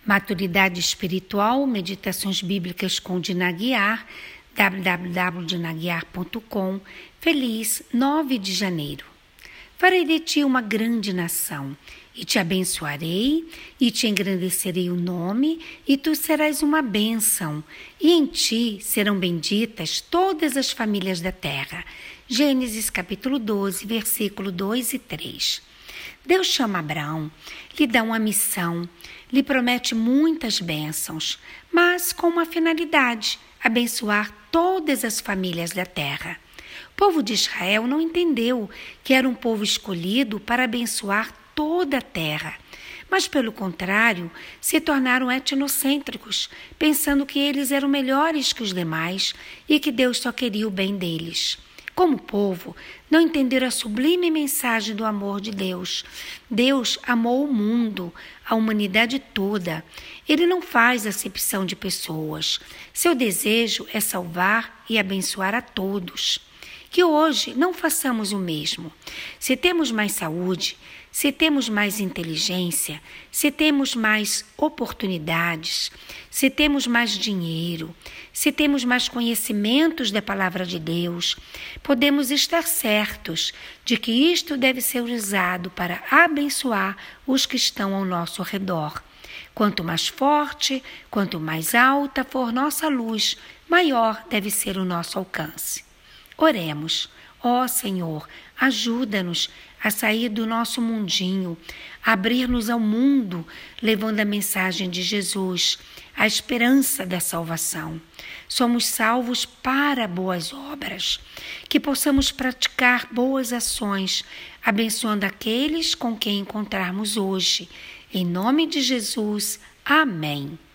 Maturidade espiritual, meditações bíblicas com Dina Aguiar, www.dinaguiar.com. Feliz 9 de janeiro. Farei de ti uma grande nação, e te abençoarei, e te engrandecerei o nome, e tu serás uma bênção, e em ti serão benditas todas as famílias da terra. Gênesis capítulo 12, versículo 2 e 3. Deus chama Abraão, lhe dá uma missão, lhe promete muitas bênçãos, mas com uma finalidade: abençoar todas as famílias da terra. O povo de Israel não entendeu que era um povo escolhido para abençoar toda a terra, mas, pelo contrário, se tornaram etnocêntricos, pensando que eles eram melhores que os demais e que Deus só queria o bem deles. Como povo, não entenderam a sublime mensagem do amor de Deus. Deus amou o mundo, a humanidade toda. Ele não faz acepção de pessoas. Seu desejo é salvar e abençoar a todos. Que hoje não façamos o mesmo. Se temos mais saúde, se temos mais inteligência, se temos mais oportunidades, se temos mais dinheiro, se temos mais conhecimentos da palavra de Deus, podemos estar certos de que isto deve ser usado para abençoar os que estão ao nosso redor. Quanto mais forte, quanto mais alta for nossa luz, maior deve ser o nosso alcance. Oremos. Ó Senhor, ajuda-nos a sair do nosso mundinho, a abrir-nos ao mundo, levando a mensagem de Jesus, a esperança da salvação. Somos salvos para boas obras, que possamos praticar boas ações, abençoando aqueles com quem encontrarmos hoje. Em nome de Jesus, amém.